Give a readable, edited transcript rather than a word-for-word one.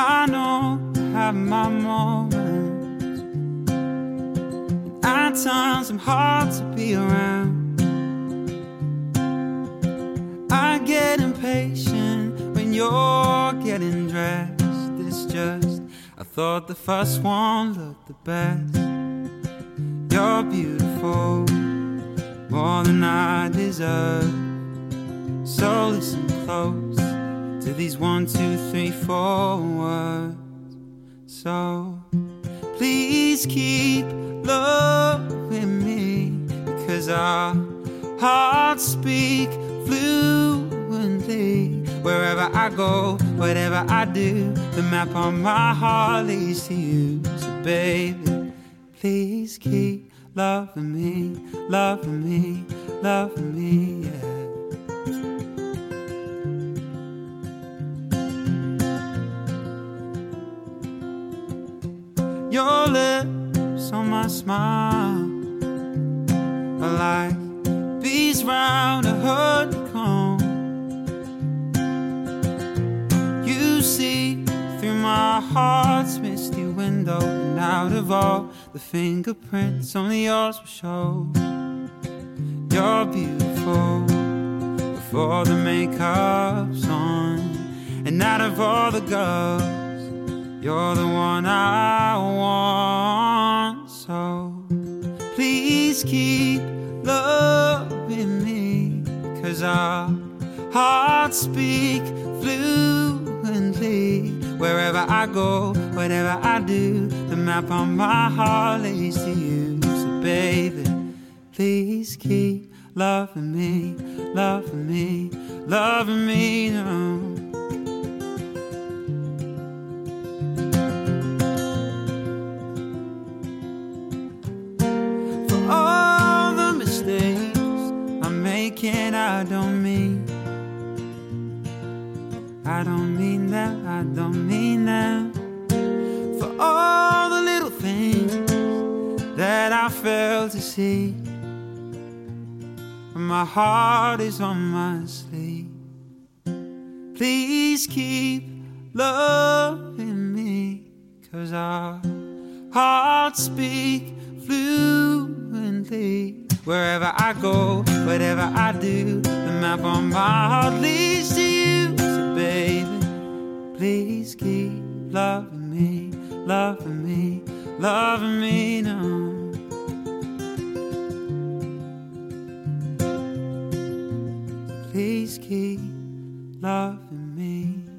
I know I have my moments. At times I'm hard to be around. I get impatient when you're getting dressed. It's just, I thought the first one looked the best. You're beautiful, more than I deserve. So listen close to these 1, 2, 3, 4 words. So please keep loving me, because our hearts speak fluently. Wherever I go, whatever I do, the map on my heart leads to you. So baby, please keep loving me, loving me, loving me, yeah. Your lips on my smile are like bees round a honeycomb. You see through my heart's misty window, and out of all the fingerprints, only yours will show. You're beautiful before the makeup's on, and out of all the girls, you're the one I want. So please keep loving me, 'cause our hearts speak fluently. Wherever I go, whatever I do, the map on my heart leads to you. So baby, please keep loving me, loving me, loving me now. I don't mean that, I don't mean that. For all the little things that I fail to see, my heart is on my sleeve. Please keep loving me, 'cause our hearts speak fluently. Wherever I go, whatever I do, the map on my heart leads to you. So baby, please keep loving me, loving me, loving me now. Please keep loving me.